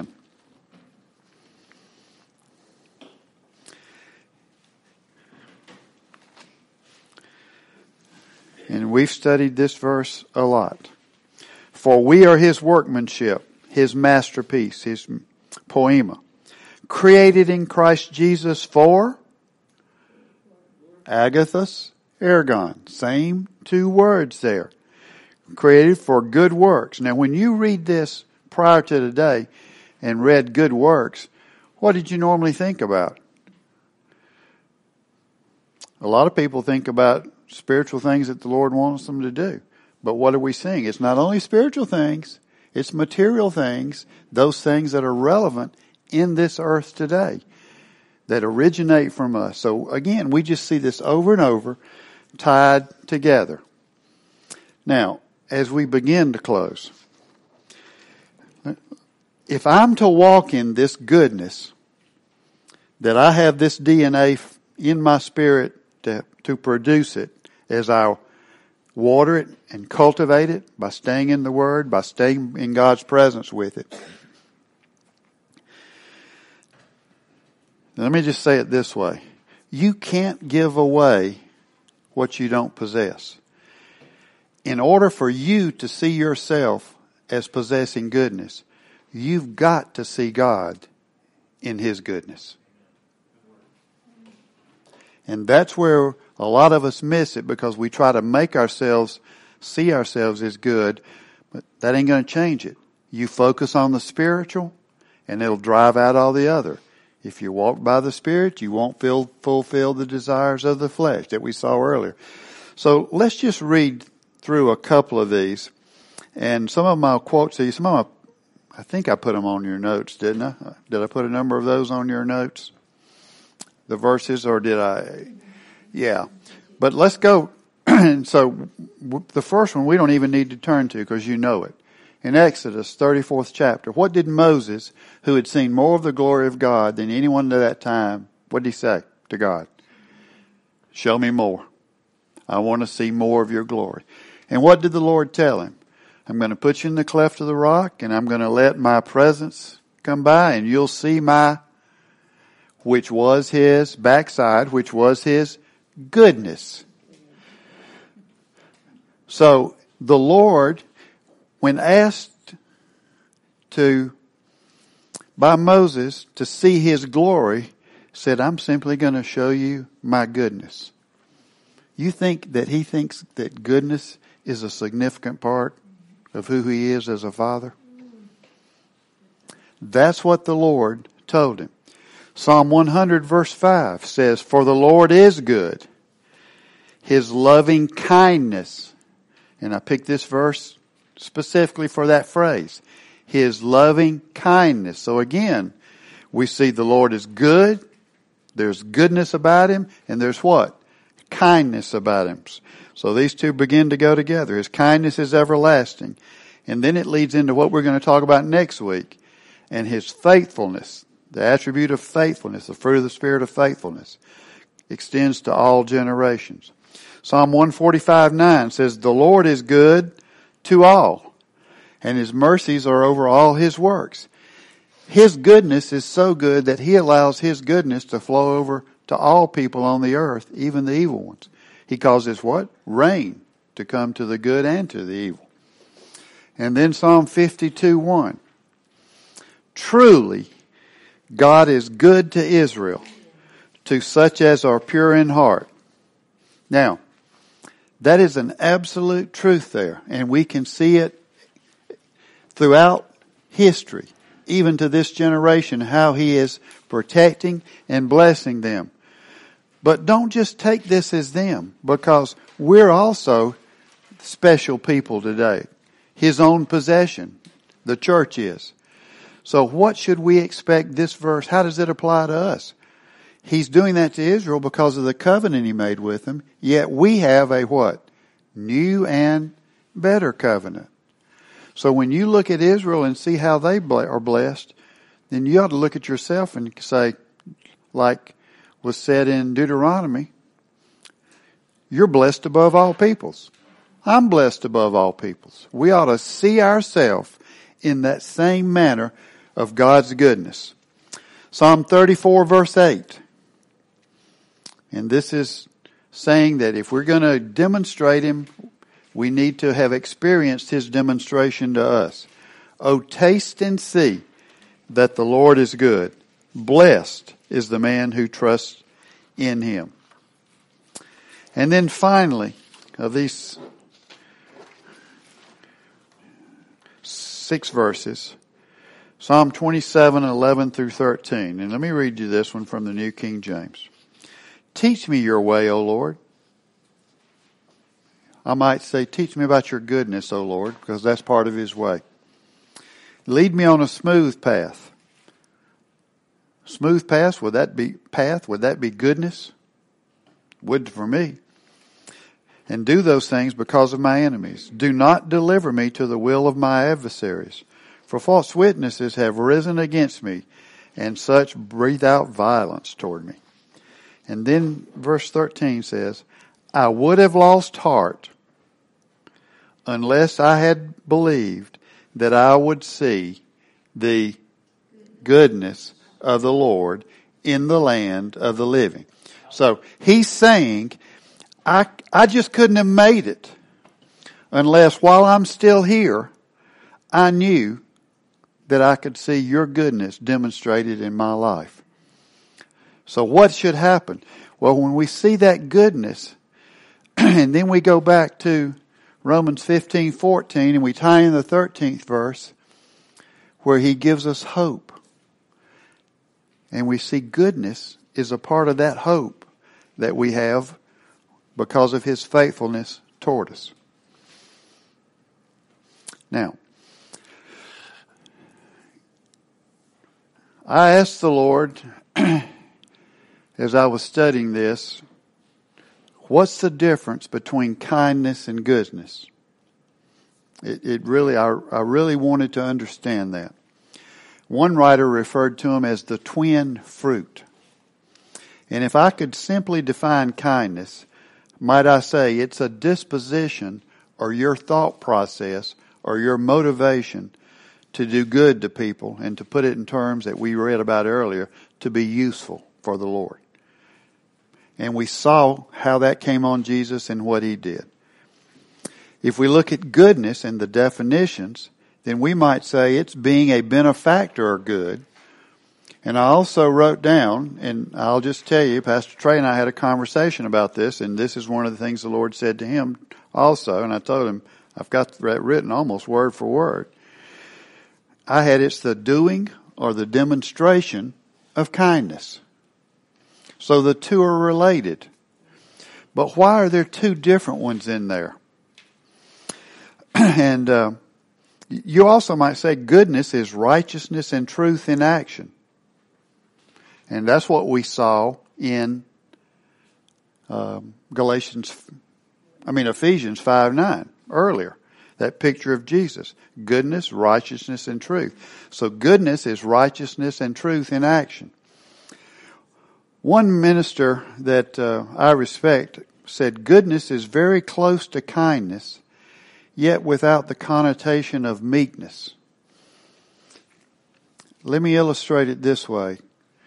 And we've studied this verse a lot. For we are his workmanship, his masterpiece, his poema, created in Christ Jesus for agathos, ergon. Same two words there. Created for good works. Now when you read this prior to today and read good works, what did you normally think about? A lot of people think about spiritual things that the Lord wants them to do. But what are we seeing? It's not only spiritual things, it's material things, those things that are relevant in this earth today, that originate from us. So again, we just see this over and over, tied together. Now, as we begin to close, if I'm to walk in this goodness, that I have this D N A in my spirit to, to produce it, as I water it and cultivate it by staying in the Word, by staying in God's presence with it. Now, let me just say it this way. You can't give away what you don't possess. In order for you to see yourself as possessing goodness, you've got to see God in His goodness. And that's where a lot of us miss it, because we try to make ourselves see ourselves as good, but that ain't going to change it. You focus on the spiritual and it'll drive out all the other. If you walk by the Spirit, you won't feel, fulfill the desires of the flesh that we saw earlier. So let's just read through a couple of these. And some of them I'll quote to you. Some of them, I think I put them on your notes, didn't I? Did I put a number of those on your notes? The verses, or did I? Yeah. But let's go. So the first one we don't even need to turn to because you know it. In Exodus thirty-fourth chapter, what did Moses, who had seen more of the glory of God than anyone at that time, what did he say to God? Show me more. I want to see more of your glory. And what did the Lord tell him? I'm going to put you in the cleft of the rock, and I'm going to let my presence come by, and you'll see my, which was his backside, which was his goodness. So the Lord, when asked to, by Moses, to see his glory, said, I'm simply going to show you my goodness. You think that he thinks that goodness is a significant part of who he is as a father? That's what the Lord told him. Psalm one hundred verse five says, for the Lord is good. His loving kindness. And I picked this verse specifically for that phrase. His loving kindness. So again, we see the Lord is good. There's goodness about him. And there's what? Kindness about him. So these two begin to go together. His kindness is everlasting. And then it leads into what we're going to talk about next week. And his faithfulness, the attribute of faithfulness, the fruit of the Spirit of faithfulness, extends to all generations. Psalm one forty-five nine says, the Lord is good to all, and his mercies are over all his works. His goodness is so good that he allows his goodness to flow over to all people on the earth, even the evil ones. He causes what? Rain to come to the good and to the evil. And then Psalm fifty-two one. Truly, God is good to Israel, to such as are pure in heart. Now, that is an absolute truth there, and we can see it throughout history, even to this generation, how he is protecting and blessing them. But don't just take this as them, because we're also special people today. His own possession, the church is. So what should we expect this verse? How does it apply to us? He's doing that to Israel because of the covenant he made with them. Yet we have a what? New and better covenant. So when you look at Israel and see how they are blessed, then you ought to look at yourself and say, like was said in Deuteronomy, you're blessed above all peoples. I'm blessed above all peoples. We ought to see ourselves in that same manner of God's goodness. Psalm thirty-four verse eight. And this is saying that if we're going to demonstrate him, we need to have experienced his demonstration to us. Oh, taste and see that the Lord is good. Blessed is the man who trusts in him. And then finally, of these six verses, Psalm twenty-seven, eleven through thirteen. And let me read you this one from the New King James. Teach me your way, O Lord. I might say, teach me about your goodness, O Lord, because that's part of his way. Lead me on a smooth path. Smooth path, would that be path? Would that be goodness? Would for me. And do those things because of my enemies. Do not deliver me to the will of my adversaries. For false witnesses have risen against me, and such breathe out violence toward me. And then verse thirteen says, I would have lost heart unless I had believed that I would see the goodness of the Lord in the land of the living. So he's saying, I, I just couldn't have made it unless while I'm still here, I knew that I could see your goodness demonstrated in my life. So what should happen? Well, when we see that goodness, and then we go back to Romans fifteen fourteen, and we tie in the thirteenth verse, where he gives us hope. And we see goodness is a part of that hope that we have because of his faithfulness toward us. Now, I asked the Lord, as I was studying this, what's the difference between kindness and goodness? It, it really, I, I really wanted to understand that. One writer referred to them as the twin fruit. And if I could simply define kindness, might I say it's a disposition or your thought process or your motivation to do good to people, and to put it in terms that we read about earlier, to be useful for the Lord. And we saw how that came on Jesus and what he did. If we look at goodness and the definitions, then we might say it's being a benefactor or good. And I also wrote down, and I'll just tell you, Pastor Trey and I had a conversation about this, and this is one of the things the Lord said to him also, and I told him, I've got that written almost word for word. I had it's the doing or the demonstration of kindness. So the two are related. But why are there two different ones in there? And uh, you also might say goodness is righteousness and truth in action. And that's what we saw in um, Galatians, I mean Ephesians five nine earlier. That picture of Jesus. Goodness, righteousness, and truth. So goodness is righteousness and truth in action. One minister that uh, I respect said goodness is very close to kindness, yet without the connotation of meekness. Let me illustrate it this way.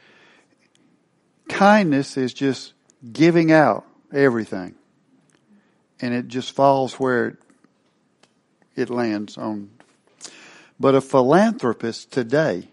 Kindness is just giving out everything. And it just falls where it, it lands on. But a philanthropist today,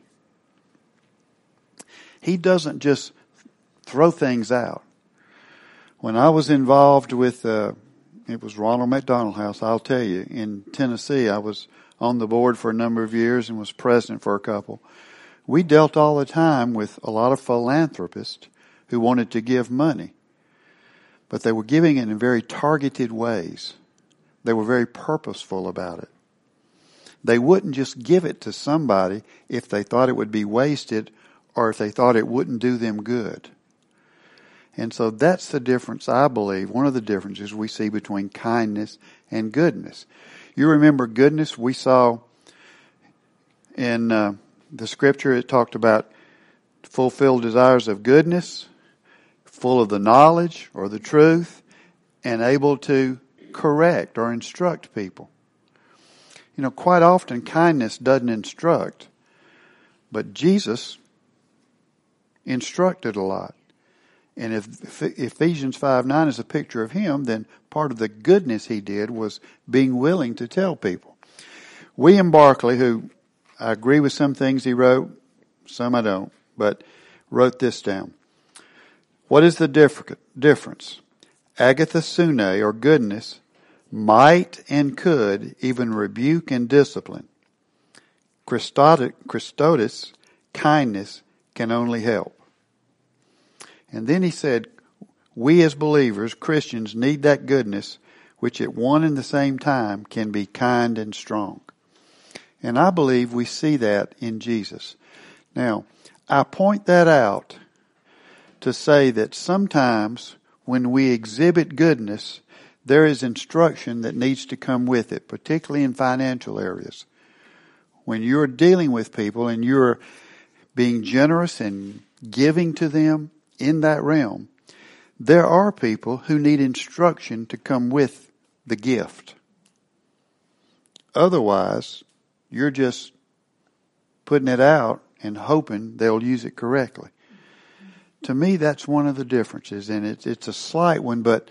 he doesn't just throw things out. When I was involved with, uh, it was Ronald McDonald House, I'll tell you, in Tennessee, I was on the board for a number of years and was president for a couple. We dealt all the time with a lot of philanthropists who wanted to give money. But they were giving it in very targeted ways. They were very purposeful about it. They wouldn't just give it to somebody if they thought it would be wasted or if they thought it wouldn't do them good. And so that's the difference, I believe, one of the differences we see between kindness and goodness. You remember goodness, we saw in uh, the scripture, it talked about fulfilled desires of goodness, full of the knowledge or the truth, and able to correct or instruct people. You know, quite often kindness doesn't instruct, but Jesus instructed a lot. And if Ephesians five nine is a picture of him, then part of the goodness he did was being willing to tell people. William Barclay, who I agree with some things he wrote, some I don't, but wrote this down. What is the difference? Agathosune, or goodness, might and could even rebuke and discipline. Christotis, kindness, can only help. And then he said, we as believers, Christians, need that goodness, which at one and the same time can be kind and strong. And I believe we see that in Jesus. Now, I point that out to say that sometimes when we exhibit goodness, there is instruction that needs to come with it, particularly in financial areas. When you're dealing with people and you're being generous and giving to them in that realm, there are people who need instruction to come with the gift. Otherwise, you're just putting it out and hoping they'll use it correctly. To me, that's one of the differences, and it's, it's a slight one, but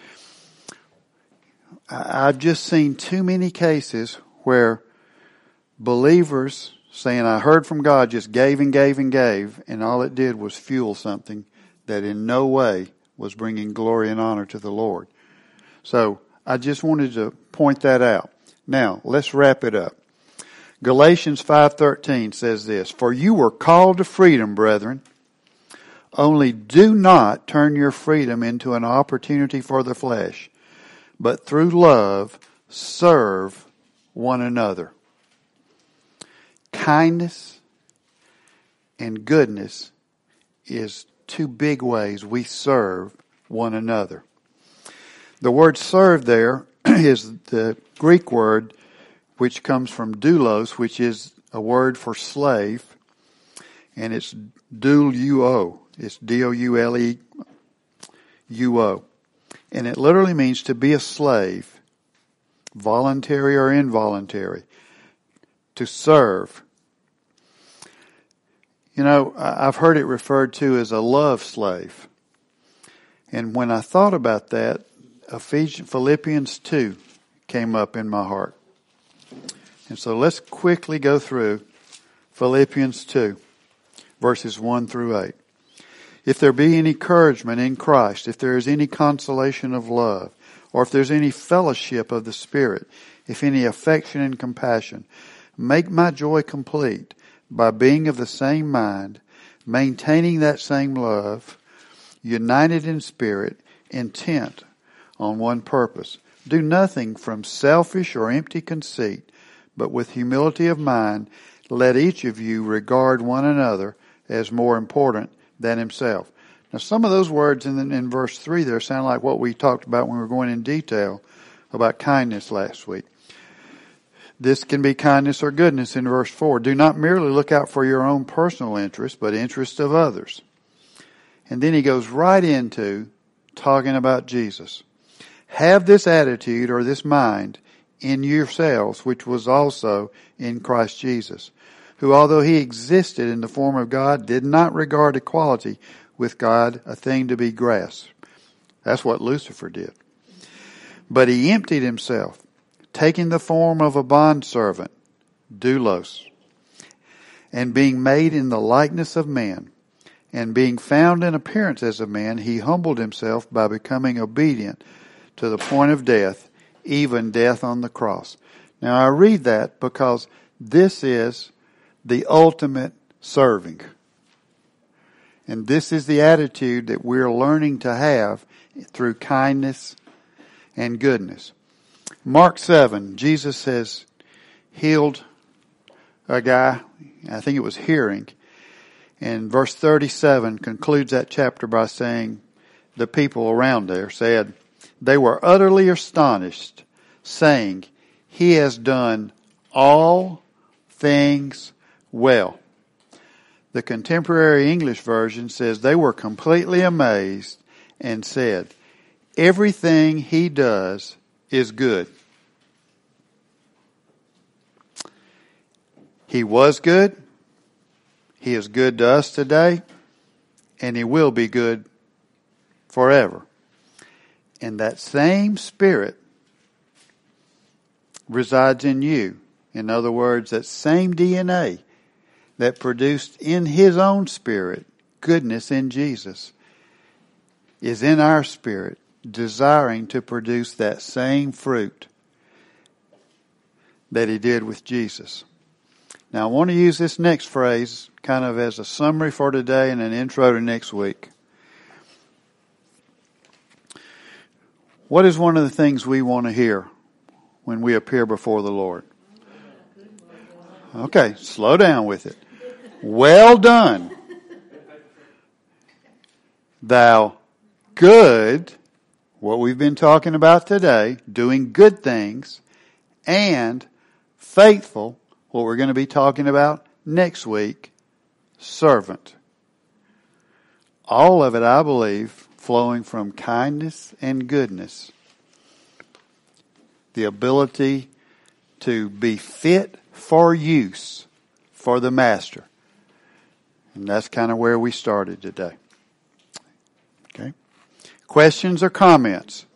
I've just seen too many cases where believers saying, I heard from God, just gave and gave and gave, and all it did was fuel something that in no way was bringing glory and honor to the Lord. So I just wanted to point that out. Now, let's wrap it up. Galatians five thirteen says this, for you were called to freedom, brethren. Only do not turn your freedom into an opportunity for the flesh, but through love serve one another. Kindness and goodness is two big ways we serve one another. The word serve there is the Greek word which comes from doulos, which is a word for slave, and it's doulo. It's D O U L E U O. And it literally means to be a slave, voluntary or involuntary, to serve. You know, I've heard it referred to as a love slave. And when I thought about that, Ephesians, Philippians two came up in my heart. And so let's quickly go through Philippians two, verses one through eight. If there be any encouragement in Christ, if there is any consolation of love, or if there's any fellowship of the Spirit, if any affection and compassion, make my joy complete by being of the same mind, maintaining that same love, united in spirit, intent on one purpose. Do nothing from selfish or empty conceit, but with humility of mind, let each of you regard one another as more important than himself. Now, some of those words in, in verse three there sound like what we talked about when we were going in detail about kindness last week. This can be kindness or goodness in verse four. Do not merely look out for your own personal interest, but interest of others. And then he goes right into talking about Jesus. Have this attitude or this mind in yourselves, which was also in Christ Jesus, who, although he existed in the form of God, did not regard equality with God a thing to be grasped. That's what Lucifer did. But he emptied himself, taking the form of a bondservant, doulos, and being made in the likeness of man, and being found in appearance as a man, he humbled himself by becoming obedient to the point of death, even death on the cross. Now I read that because this is the ultimate serving. And this is the attitude that we're learning to have through kindness and goodness. Mark seven, Jesus has healed a guy, I think it was hearing. And verse thirty-seven concludes that chapter by saying, the people around there said, they were utterly astonished, saying, he has done all things well. The contemporary English version says they were completely amazed and said, everything he does is good. He was good. He is good to us today, and he will be good forever. And that same Spirit resides in you. In other words, that same D N A that produced in his own spirit goodness in Jesus is in our spirit, desiring to produce that same fruit that he did with Jesus. Now I want to use this next phrase kind of as a summary for today and an intro to next week. What is one of the things we want to hear when we appear before the Lord? Okay, slow down with it. Well done, thou good, what we've been talking about today, doing good things, and faithful, what we're going to be talking about next week, servant. All of it, I believe, flowing from kindness and goodness. The ability to be fit for use for the master. And that's kind of where we started today. Okay. Questions or comments?